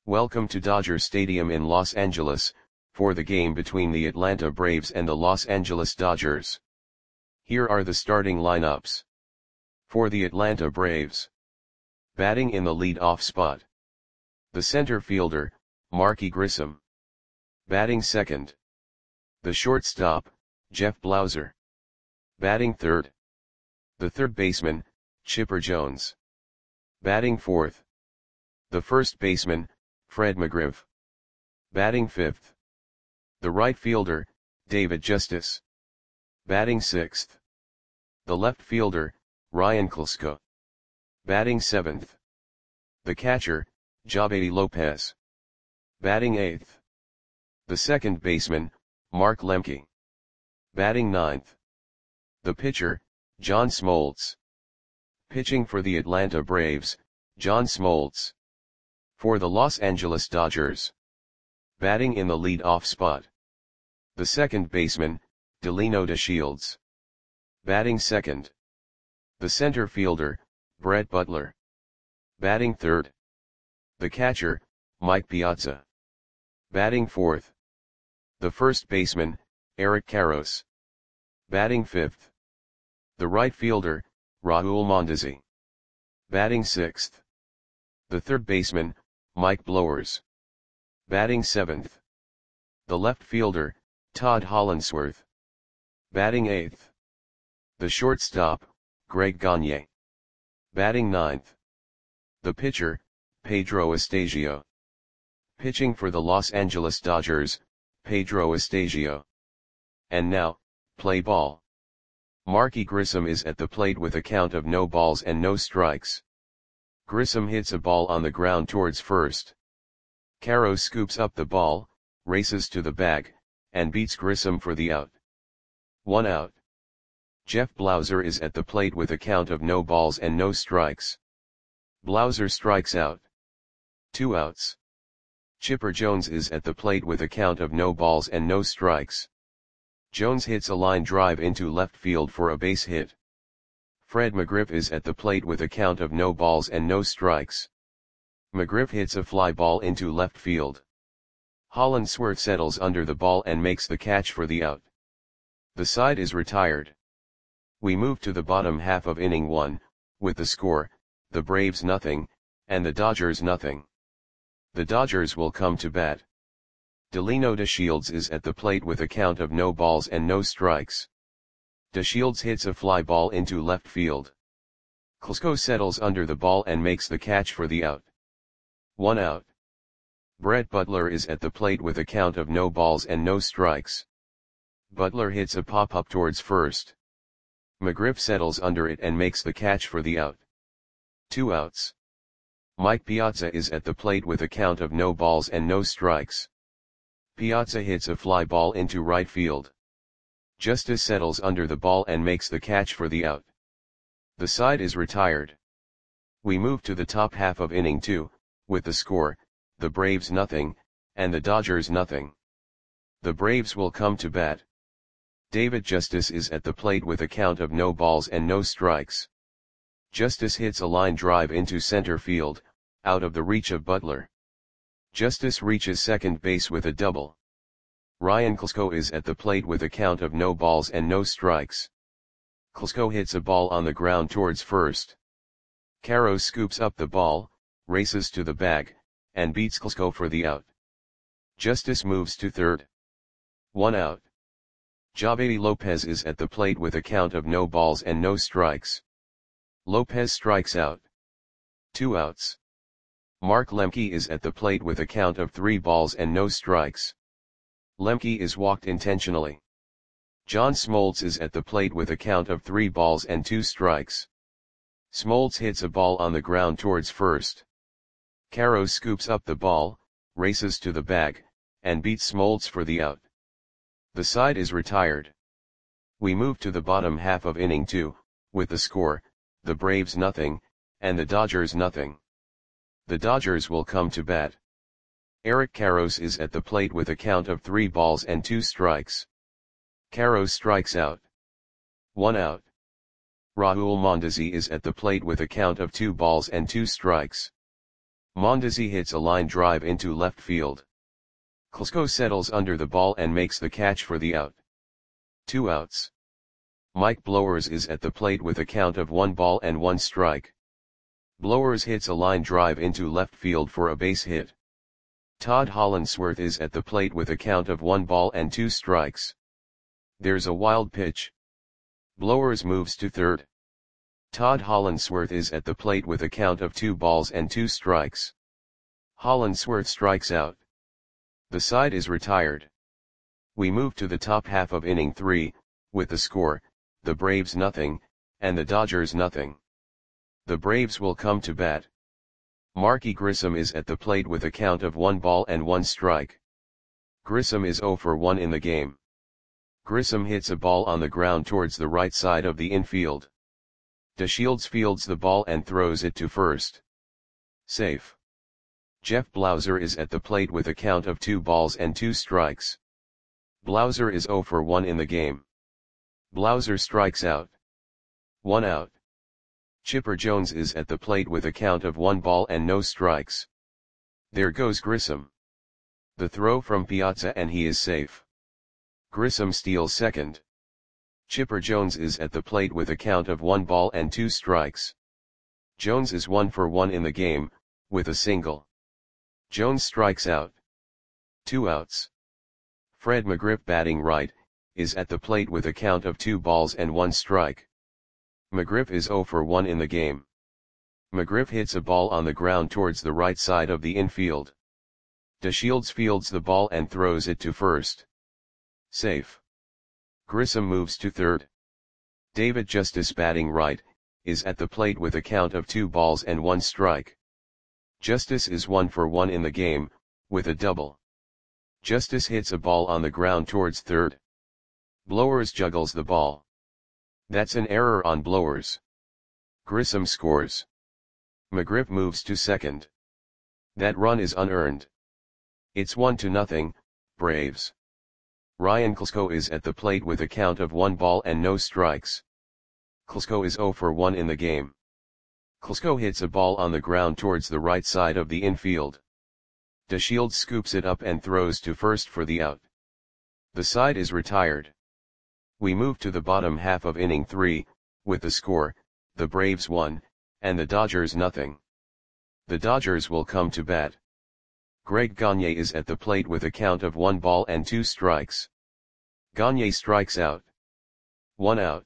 Welcome to Dodger Stadium in Los Angeles, for the game between the Atlanta Braves and the Los Angeles Dodgers. Here are the starting lineups. For the Atlanta Braves. Batting in the lead-off spot. The center fielder, Marky Grissom. Batting second. The shortstop, Jeff Blauser. Batting third. The third baseman, Chipper Jones. Batting fourth. The first baseman, Fred McGriff. Batting fifth. The right fielder, David Justice. Batting sixth. The left fielder, Ryan Klesko. Batting seventh. The catcher, Javedi Lopez. Batting eighth. The second baseman, Mark Lemke. Batting ninth. The pitcher, John Smoltz. Pitching for the Atlanta Braves, John Smoltz. For the Los Angeles Dodgers. Batting in the lead-off spot. The second baseman, Delino DeShields. Batting second. The center fielder, Brett Butler. Batting third. The catcher, Mike Piazza. Batting fourth. The first baseman, Eric Karros. Batting fifth. The right fielder, Raul Mondesi. Batting sixth. The third baseman, Mike Blowers. Batting seventh. The left fielder, Todd Hollandsworth. Batting eighth. The shortstop, Greg Gagne. Batting ninth. The pitcher, Pedro Estasio. Pitching for the Los Angeles Dodgers, Pedro Estasio. And now, play ball. Marky Grissom is at the plate with a count of no balls and no strikes. Grissom hits a ball on the ground towards first. Karros scoops up the ball, races to the bag, and beats Grissom for the out. 1 out. Jeff Blauser is at the plate with a count of no balls and no strikes. Blauser strikes out. 2 outs. Chipper Jones is at the plate with a count of no balls and no strikes. Jones hits a line drive into left field for a base hit. Fred McGriff is at the plate with a count of no balls and no strikes. McGriff hits a fly ball into left field. Hollandsworth settles under the ball and makes the catch for the out. The side is retired. We move to the bottom half of inning 1, with the score, the Braves nothing, and the Dodgers nothing. The Dodgers will come to bat. Delino DeShields is at the plate with a count of no balls and no strikes. DeShields hits a fly ball into left field. Klesko settles under the ball and makes the catch for the out. 1 out. Brett Butler is at the plate with a count of no balls and no strikes. Butler hits a pop-up towards first. McGriff settles under it and makes the catch for the out. 2 outs. Mike Piazza is at the plate with a count of no balls and no strikes. Piazza hits a fly ball into right field. Justice settles under the ball and makes the catch for the out. The side is retired. We move to the top half of inning 2, with the score, the Braves nothing, and the Dodgers nothing. The Braves will come to bat. David Justice is at the plate with a count of no balls and no strikes. Justice hits a line drive into center field, out of the reach of Butler. Justice reaches second base with a double. Ryan Klesko is at the plate with a count of no balls and no strikes. Klesko hits a ball on the ground towards first. Karros scoops up the ball, races to the bag, and beats Klesko for the out. Justice moves to third. 1 out. Javedi Lopez is at the plate with a count of no balls and no strikes. Lopez strikes out. 2 outs. Mark Lemke is at the plate with a count of 3 balls and no strikes. Lemke is walked intentionally. John Smoltz is at the plate with a count of 3 balls and 2 strikes. Smoltz hits a ball on the ground towards first. Karros scoops up the ball, races to the bag, and beats Smoltz for the out. The side is retired. We move to the bottom half of inning 2, with the score, the Braves nothing, and the Dodgers nothing. The Dodgers will come to bat. Eric Karros is at the plate with a count of 3 balls and 2 strikes. Karros strikes out. 1 out. Raul Mondesi is at the plate with a count of 2 balls and 2 strikes. Mondesi hits a line drive into left field. Klesko settles under the ball and makes the catch for the out. 2 outs. Mike Blowers is at the plate with a count of 1 ball and 1 strike. Blowers hits a line drive into left field for a base hit. Todd Hollandsworth is at the plate with a count of 1 ball and 2 strikes. There's a wild pitch. Blowers moves to third. Todd Hollandsworth is at the plate with a count of 2 balls and 2 strikes. Hollandsworth strikes out. The side is retired. We move to the top half of inning 3, with the score, the Braves nothing, and the Dodgers nothing. The Braves will come to bat. Marky Grissom is at the plate with a count of 1 ball and 1 strike. Grissom is 0 for 1 in the game. Grissom hits a ball on the ground towards the right side of the infield. DeShields fields the ball and throws it to first. Safe. Jeff Blauser is at the plate with a count of 2 balls and 2 strikes. Blauser is 0 for 1 in the game. Blauser strikes out. 1 out. Chipper Jones is at the plate with a count of 1 ball and no strikes. There goes Grissom. The throw from Piazza and he is safe. Grissom steals second. Chipper Jones is at the plate with a count of 1 ball and 2 strikes. Jones is 1 for 1 in the game, with a single. Jones strikes out. 2 outs. Fred McGriff batting right, is at the plate with a count of 2 balls and 1 strike. McGriff is 0 for 1 in the game. McGriff hits a ball on the ground towards the right side of the infield. DeShields fields the ball and throws it to first. Safe. Grissom moves to third. David Justice batting right, is at the plate with a count of 2 balls and 1 strike. Justice is 1 for 1 in the game, with a double. Justice hits a ball on the ground towards third. Blowers juggles the ball. That's an error on Blowers. Grissom scores. McGriff moves to second. That run is unearned. It's 1-0, Braves. Ryan Klesko is at the plate with a count of 1 ball and no strikes. Klesko is 0 for 1 in the game. Klesko hits a ball on the ground towards the right side of the infield. DeShields scoops it up and throws to first for the out. The side is retired. We move to the bottom half of inning 3, with the score, the Braves 1, and the Dodgers nothing. The Dodgers will come to bat. Greg Gagne is at the plate with a count of 1 ball and 2 strikes. Gagne strikes out. 1 out.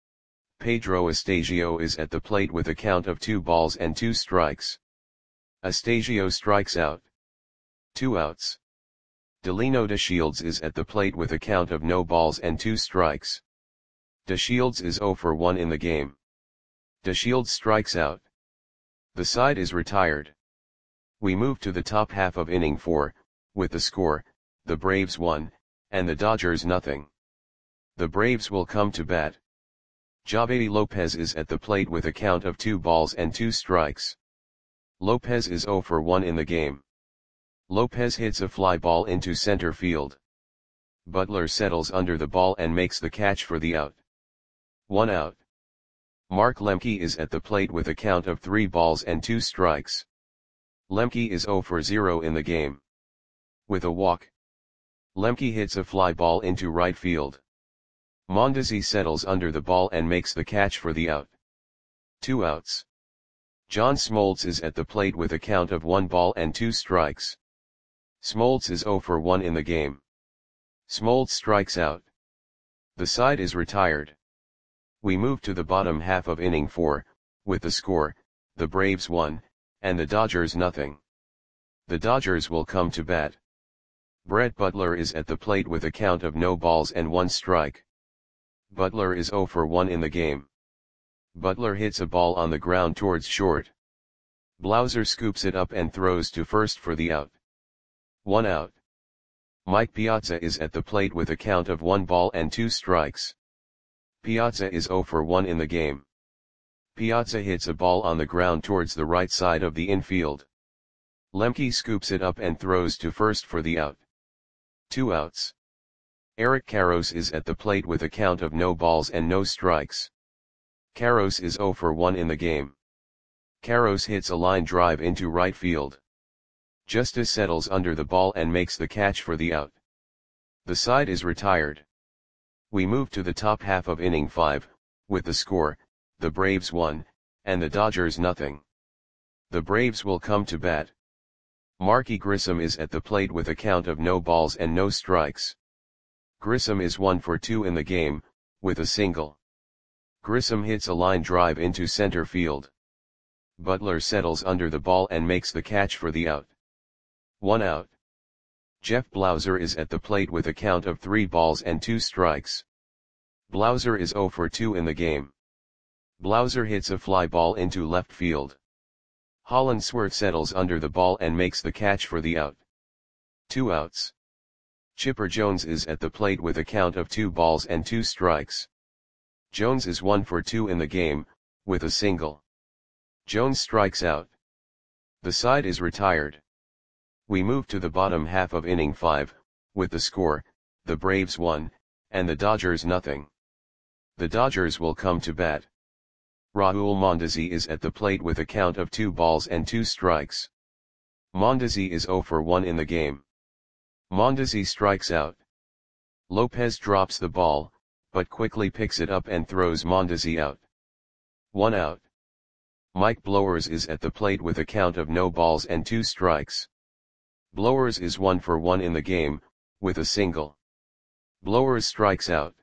Pedro Astasio is at the plate with a count of 2 balls and 2 strikes. Astasio strikes out. 2 outs. Delino DeShields is at the plate with a count of no balls and 2 strikes. DeShields is 0 for 1 in the game. DeShields strikes out. The side is retired. We move to the top half of inning 4, with the score, the Braves 1, and the Dodgers nothing. The Braves will come to bat. Javedi Lopez is at the plate with a count of 2 balls and 2 strikes. Lopez is 0 for 1 in the game. Lopez hits a fly ball into center field. Butler settles under the ball and makes the catch for the out. 1 out. Mark Lemke is at the plate with a count of 3 balls and 2 strikes. Lemke is 0 for 0 in the game. With a walk. Lemke hits a fly ball into right field. Mondesi settles under the ball and makes the catch for the out. 2 outs. John Smoltz is at the plate with a count of 1 ball and 2 strikes. Smoltz is 0 for 1 in the game. Smoltz strikes out. The side is retired. We move to the bottom half of inning 4, with the score, the Braves 1, and the Dodgers nothing. The Dodgers will come to bat. Brett Butler is at the plate with a count of no balls and 1 strike. Butler is 0 for 1 in the game. Butler hits a ball on the ground towards short. Blauser scoops it up and throws to first for the out. 1 out. Mike Piazza is at the plate with a count of 1 ball and 2 strikes. Piazza is 0 for 1 in the game. Piazza hits a ball on the ground towards the right side of the infield. Lemke scoops it up and throws to first for the out. 2 outs. Eric Karros is at the plate with a count of no balls and no strikes. Karros is 0 for 1 in the game. Carros hits a line drive into right field. Justice settles under the ball and makes the catch for the out. The side is retired. We move to the top half of inning 5, with the score, the Braves 1, and the Dodgers nothing. The Braves will come to bat. Marky Grissom is at the plate with a count of no balls and no strikes. Grissom is 1 for 2 in the game, with a single. Grissom hits a line drive into center field. Butler settles under the ball and makes the catch for the out. 1 out. Jeff Blauser is at the plate with a count of 3 balls and 2 strikes. Blauser is 0 for 2 in the game. Blauser hits a fly ball into left field. Hollandsworth settles under the ball and makes the catch for the out. 2 outs. Chipper Jones is at the plate with a count of 2 balls and 2 strikes. Jones is 1 for 2 in the game, with a single. Jones strikes out. The side is retired. We move to the bottom half of inning 5, with the score, the Braves 1, and the Dodgers nothing. The Dodgers will come to bat. Raul Mondesi is at the plate with a count of 2 balls and 2 strikes. Mondesi is 0 for 1 in the game. Mondesi strikes out. Lopez drops the ball, but quickly picks it up and throws Mondesi out. 1 out. Mike Blowers is at the plate with a count of no balls and 2 strikes. Blowers is 1 for 1 in the game, with a single. Blowers strikes out.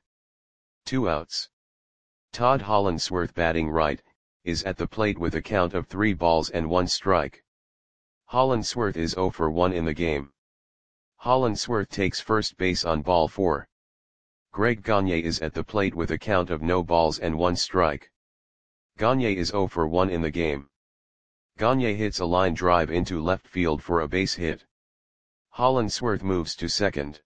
2 outs. Todd Hollandsworth, batting right, is at the plate with a count of 3 balls and 1 strike. Hollandsworth is 0 for 1 in the game. Hollandsworth takes first base on ball 4. Greg Gagne is at the plate with a count of no balls and 1 strike. Gagne is 0 for 1 in the game. Gagne hits a line drive into left field for a base hit. Hollandsworth moves to second.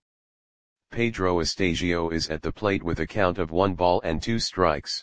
Pedro Astasio is at the plate with a count of 1 ball and 2 strikes.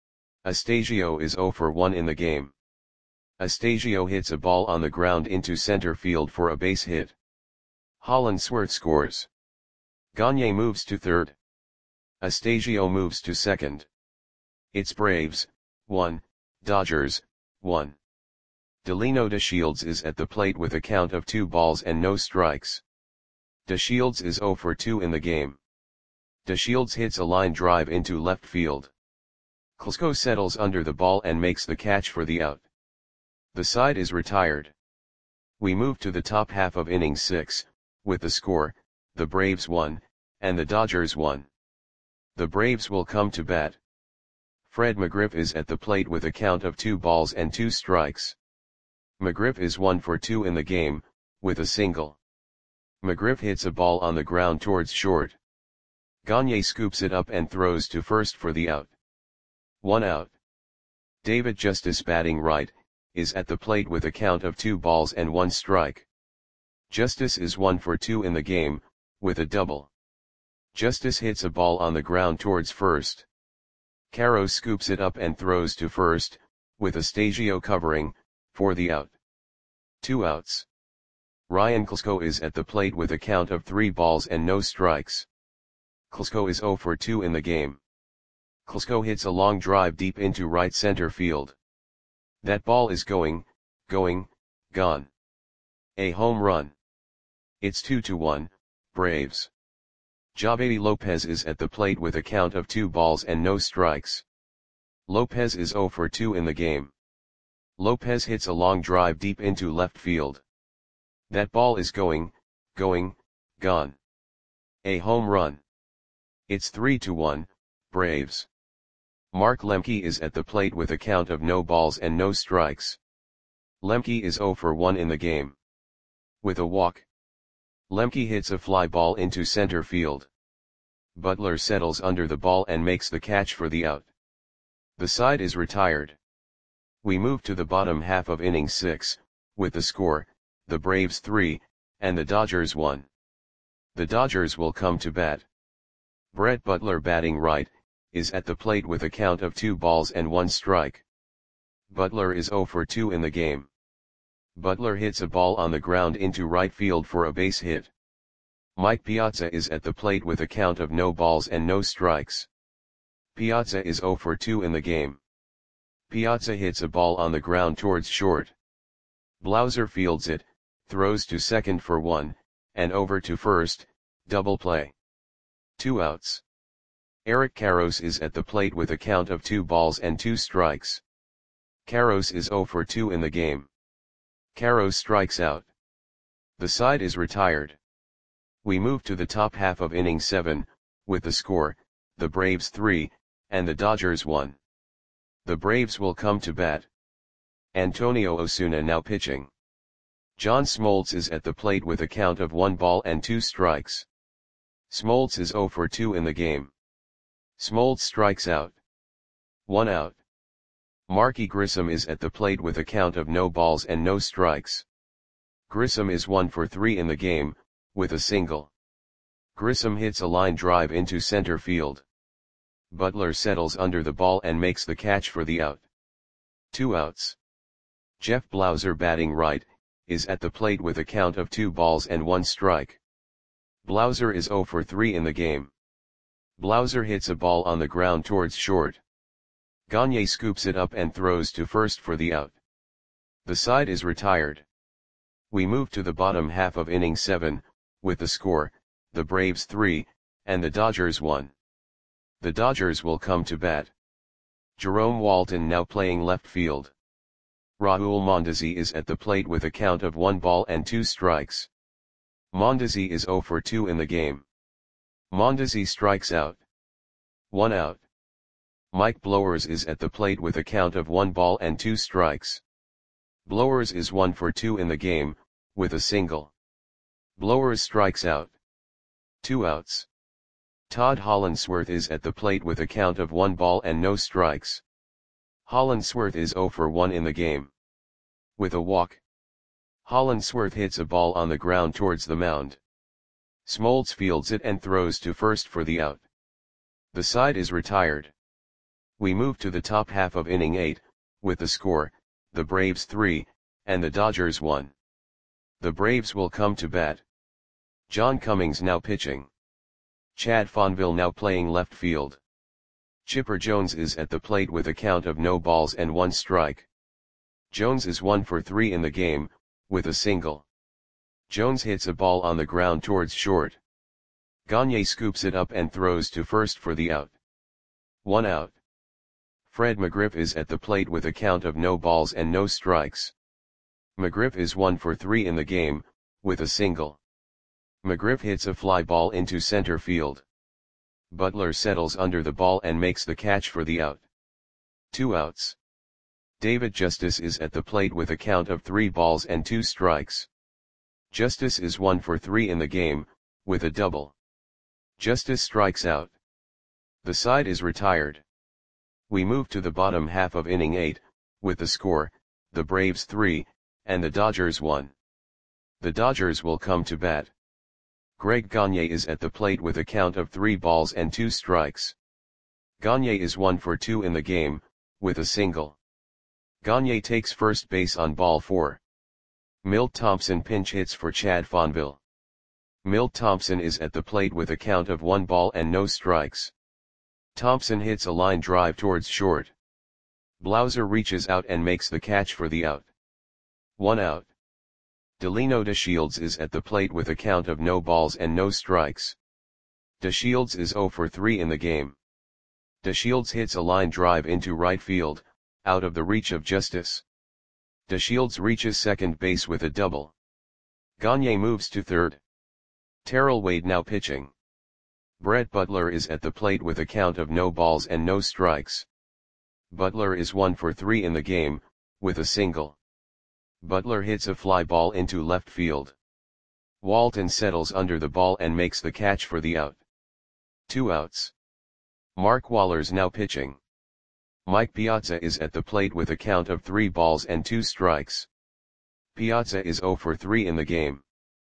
Astasio is 0 for 1 in the game. Astasio hits a ball on the ground into center field for a base hit. Hollandsworth scores. Gagne moves to third. Astasio moves to second. It's Braves 1, Dodgers 1. Delino DeShields is at the plate with a count of 2 balls and no strikes. DeShields is 0 for 2 in the game. DeShields hits a line drive into left field. Klesko settles under the ball and makes the catch for the out. The side is retired. We move to the top half of inning 6, with the score, the Braves 1, and the Dodgers 1. The Braves will come to bat. Fred McGriff is at the plate with a count of 2 balls and 2 strikes. McGriff is 1 for 2 in the game, with a single. McGriff hits a ball on the ground towards short. Gagne scoops it up and throws to first for the out. 1 out. David Justice, batting right, is at the plate with a count of 2 balls and 1 strike. Justice is 1 for 2 in the game, with a double. Justice hits a ball on the ground towards first. Carros scoops it up and throws to first, with Astasio covering, for the out. 2 outs. Ryan Klesko is at the plate with a count of 3 balls and no strikes. Klesko is 0 for 2 in the game. Klesko hits a long drive deep into right center field. That ball is going, gone. A home run. It's 2-1, Braves. Javy Lopez is at the plate with a count of 2 balls and no strikes. Lopez is 0 for 2 in the game. Lopez hits a long drive deep into left field. That ball is going, gone. A home run. It's 3-1, Braves. Mark Lemke is at the plate with a count of no balls and no strikes. Lemke is 0 for 1 in the game. With a walk. Lemke hits a fly ball into center field. Butler settles under the ball and makes the catch for the out. The side is retired. We move to the bottom half of inning 6, with the score, the Braves 3, and the Dodgers 1. The Dodgers will come to bat. Brett Butler, batting right, is at the plate with a count of 2 balls and 1 strike. Butler is 0 for 2 in the game. Butler hits a ball on the ground into right field for a base hit. Mike Piazza is at the plate with a count of no balls and no strikes. Piazza is 0 for 2 in the game. Piazza hits a ball on the ground towards short. Blauser fields it, throws to second for 1, and over to first, double play. 2 outs. Eric Karros is at the plate with a count of 2 balls and 2 strikes. Karros is 0 for 2 in the game. Karros strikes out. The side is retired. We move to the top half of inning 7, with the score, the Braves 3, and the Dodgers 1. The Braves will come to bat. Antonio Osuna now pitching. John Smoltz is at the plate with a count of 1 ball and 2 strikes. Smoltz is 0 for 2 in the game. Smoltz strikes out. 1 out. Marky Grissom is at the plate with a count of no balls and no strikes. Grissom is 1 for 3 in the game, with a single. Grissom hits a line drive into center field. Butler settles under the ball and makes the catch for the out. 2 outs. Jeff Blauser batting right, is at the plate with a count of 2 balls and 1 strike. Blauser is 0 for 3 in the game. Blauser hits a ball on the ground towards short. Gagne scoops it up and throws to first for the out. The side is retired. We move to the bottom half of inning 7, with the score, the Braves 3, and the Dodgers 1. The Dodgers will come to bat. Jerome Walton now playing left field. Raul Mondesi is at the plate with a count of 1 ball and 2 strikes. Mondesi is 0 for 2 in the game. Mondesi strikes out. 1 out. Mike Blowers is at the plate with a count of 1 ball and 2 strikes. Blowers is 1 for 2 in the game, with a single. Blowers strikes out. 2 outs. Todd Hollandsworth is at the plate with a count of 1 ball and no strikes. Hollandsworth is 0 for 1 in the game. With a walk. Hollandsworth hits a ball on the ground towards the mound. Smoltz fields it and throws to first for the out. The side is retired. We move to the top half of inning 8, with the score, the Braves 3, and the Dodgers 1. The Braves will come to bat. John Cummings now pitching. Chad Fonville now playing left field. Chipper Jones is at the plate with a count of no balls and 1 strike. Jones is 1 for 3 in the game, with a single. Jones hits a ball on the ground towards short. Gagne scoops it up and throws to first for the out. 1 out. Fred McGriff is at the plate with a count of no balls and no strikes. McGriff is 1 for 3 in the game, with a single. McGriff hits a fly ball into center field. Butler settles under the ball and makes the catch for the out. 2 outs. David Justice is at the plate with a count of 3 balls and 2 strikes. Justice is 1 for 3 in the game, with a double. Justice strikes out. The side is retired. We move to the bottom half of inning 8, with the score, the Braves 3, and the Dodgers 1. The Dodgers will come to bat. Greg Gagne is at the plate with a count of 3 balls and 2 strikes. Gagne is 1 for 2 in the game, with a single. Gagne takes first base on ball 4. Milt Thompson pinch hits for Chad Fonville. Milt Thompson is at the plate with a count of 1 ball and no strikes. Thompson hits a line drive towards short. Blauser reaches out and makes the catch for the out. 1 out. Delino DeShields is at the plate with a count of no balls and no strikes. DeShields is 0 for 3 in the game. DeShields hits a line drive into right field, out of the reach of Justice. DeShields reaches second base with a double. Gagne moves to third. Terrell Wade now pitching. Brett Butler is at the plate with a count of no balls and no strikes. Butler is 1 for 3 in the game, with a single. Butler hits a fly ball into left field. Walton settles under the ball and makes the catch for the out. 2 outs. Mark Waller's now pitching. Mike Piazza is at the plate with a count of 3 balls and 2 strikes. Piazza is 0 for 3 in the game.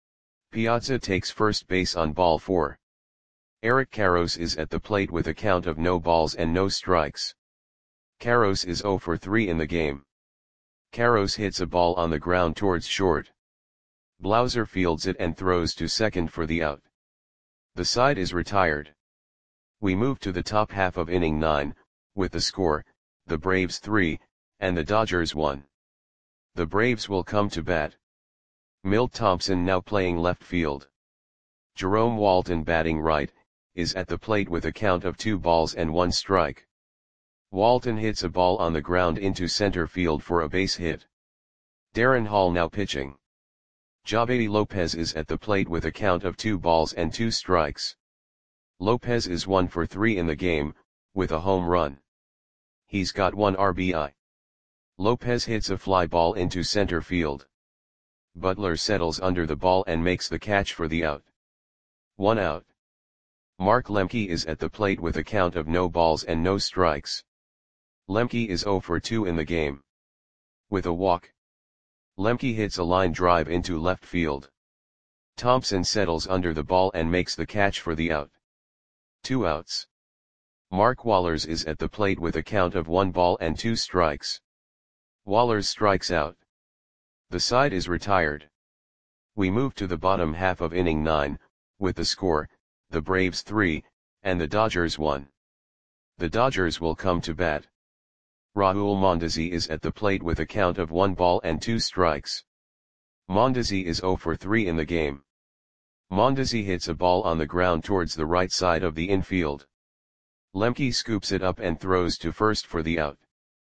Piazza takes first base on ball 4. Eric Karros is at the plate with a count of no balls and no strikes. Karros is 0 for 3 in the game. Karros hits a ball on the ground towards short. Blauser fields it and throws to second for the out. The side is retired. We move to the top half of inning 9, with the score, the Braves 3, and the Dodgers won. The Braves will come to bat. Milt Thompson now playing left field. Jerome Walton batting right, is at the plate with a count of 2 balls and 1 strike. Walton hits a ball on the ground into center field for a base hit. Darren Hall now pitching. Javedi Lopez is at the plate with a count of 2 balls and 2 strikes. Lopez is 1 for 3 in the game, with a home run. He's got 1 RBI. Lopez hits a fly ball into center field. Butler settles under the ball and makes the catch for the out. 1 out. Mark Lemke is at the plate with a count of no balls and no strikes. Lemke is 0 for 2 in the game. With a walk. Lemke hits a line drive into left field. Thompson settles under the ball and makes the catch for the out. 2 outs. Mark Wohlers is at the plate with a count of 1 ball and 2 strikes. Wohlers strikes out. The side is retired. We move to the bottom half of inning 9, with the score, the Braves 3, and the Dodgers 1. The Dodgers will come to bat. Raul Mondesi is at the plate with a count of 1 ball and 2 strikes. Mondesi is 0 for 3 in the game. Mondesi hits a ball on the ground towards the right side of the infield. Lemke scoops it up and throws to first for the out.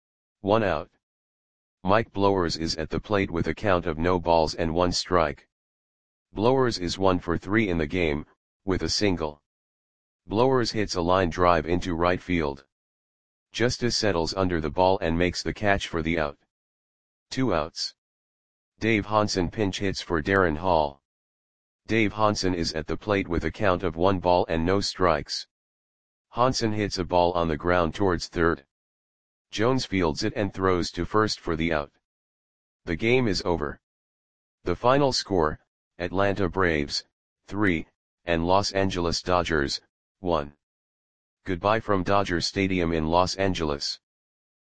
1 out. Mike Blowers is at the plate with a count of no balls and 1 strike. Blowers is 1 for 3 in the game, with a single. Blowers hits a line drive into right field. Justice settles under the ball and makes the catch for the out. 2 outs. Dave Hansen pinch hits for Darren Hall. Dave Hansen is at the plate with a count of 1 ball and no strikes. Hansen hits a ball on the ground towards third. Jones fields it and throws to first for the out. The game is over. The final score, Atlanta Braves, 3, and Los Angeles Dodgers, 1. Goodbye from Dodger Stadium in Los Angeles.